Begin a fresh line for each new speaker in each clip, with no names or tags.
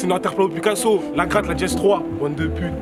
c'est une Interpol Picasso. La gratte, la Jazz 3. Bande de putes.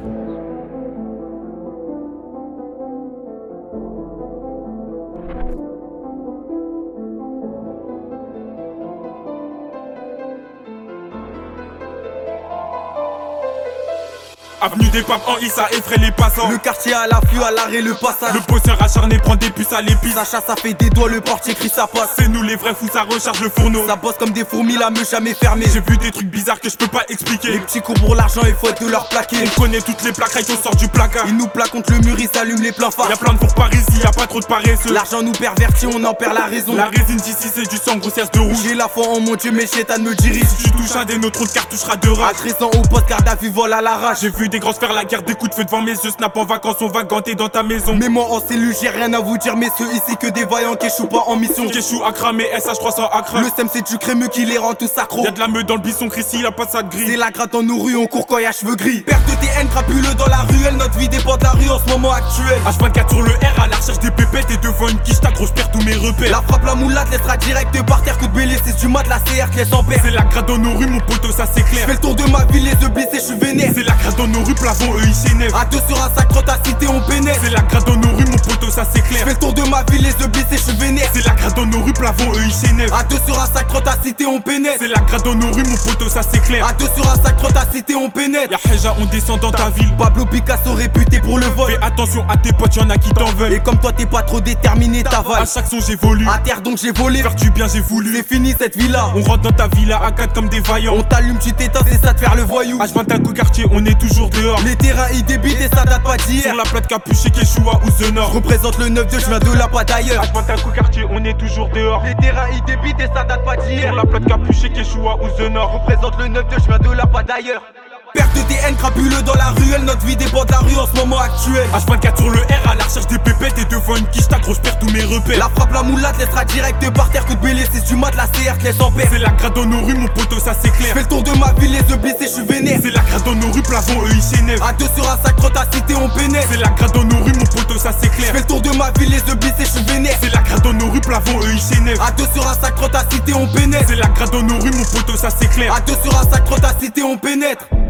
Avenue des Papes en I, ça effraie les passants.
Le quartier à l'afflux, à l'arrêt, le passage.
Le bosseur acharné prend des puces à l'épice.
Ça chasse, ça fait des doigts, le portier crie ça passe.
C'est nous les vrais fous, ça recharge le fourneau.
Ça bosse comme des fourmis, la meule jamais fermée.
J'ai vu des trucs bizarres que je peux pas expliquer.
Les petits cours pour l'argent, il faut être de leur plaquer.
On connaît toutes les plaques, on sort du placard.
Ils nous plaquent contre le mur, ils s'allument les pleins phares.
Y'a plein de fours par ici, y'a pas trop de paresseux.
L'argent nous pervertit, on en perd la raison.
La résine d'ici c'est du sang, grossière de rouge.
J'ai la foi en mon Dieu, mais chétan me dirige.
Si tu touches un des nôtres, on te cartouchera de rage.
Agressant au poste, garde à vue, vol à l'arrache.
J'ai vu des grands se faire la guerre, des coups de feu devant mes yeux. Snap en vacances, on va ganter dans ta maison.
Mais moi en cellule, j'ai rien à vous dire, messieurs. Ici que des vaillants qui échouent pas en mission.
Kéchou à cramer, SH300 à cramer.
Le SEM c'est du crémeux qui les rend tous accros.
Y'a de la meute dans le buisson, Chrissy, il a pas de ça de gris.
C'est la gratte dans nos rues, on court quand y'a cheveux gris. Perte de TN, crapuleux dans la ruelle. Notre vie dépend de la rue en ce moment actuel.
H24 sur le R à la recherche des pépettes. Et devant une quiche, ta grosse perd tous mes repères.
La frappe, la moulate laissera direct par terre. Coup de bélé, c'est du mat, la CR te laisse en paix.
C'est la gratte dans nos rues, mon poteau, ça c'est clair.
Fais le tour de ma ville, les yeux blessés, je suis vénère.
C'est la gratte dans nos rues, plafond, eux ils s'énervent.
À deux sur un sac, ta cité, on pénètre.
C'est la gratte dans nos rues, mon poteau, ça c'est clair.
Fais le tour de ma ville, les yeux blessés, je suis vénère.
C'est la gratte dans nos rues, plafond, eux ils s'énervent.
À deux sur un sac, ta cité, on pénètre.
C'est la gratte dans nos rues, mon poteau, ça c'est clair.
À deux sur un sac, ta cité, on pénètre.
Y'a Heja, on descend dans ta ville.
Pablo Picasso réputé pour le vol.
Fais attention à tes potes, y'en a qui t'en veulent.
Et comme toi t'es pas trop déterminé,
À
t'avales.
chaque son j'évolue.
À terre donc j'ai volé.
Faire du bien j'ai voulu.
C'est fini cette villa.
On rentre dans ta villa à 4 comme des vaillants.
On t'allume, tu t'éteins, c'est ça de faire le voyou.
H25 au quartier, on est toujours dehors.
Les terrains ils débitent et ça date pas d'hier.
Sur la plate capuchée, Kéchoua ou The Nord.
Représente le 9-2, je viens de là, pas d'ailleurs.
H25 au quartier, on est toujours dehors.
Les terrains ils débitent et ça date pas d'hier.
Sur la plate capuchée, Kéchoua ou The Nord.
Représente le 9-2, je viens de là, pas d'ailleurs. Perte de TN, crapuleux dans la ruelle. Notre vie dépend de la rue en ce moment actuel.
H24 sur le R à la recherche des pépettes. Et devant une quiche, ta grosse perd tous mes repères.
La frappe, la moulate laissera direct par terre. Coup de bélé, c'est du mat, la CR te laisse en paix.
C'est la gratte dans nos rues, mon poteau, ça c'est clair.
Fais le tour de ma ville, les yeux blessés, je suis vénère.
C'est la gratte dans nos rues, plafond, eux ils s'énervent.
À deux sur un sac, ta cité, on pénètre.
C'est la gratte dans nos rues, mon poteau, ça c'est clair.
Fais le tour de ma ville, les yeux blessés, je suis vénère.
C'est la gratte dans nos rues, plafond, eux ils s'énervent.
À deux sur un sac, ta cité, on pénètre.
C'est la gratte dans nos rues, mon poteau, ça c'est clair.
À deux sur un sac, ta cité, on pénètre.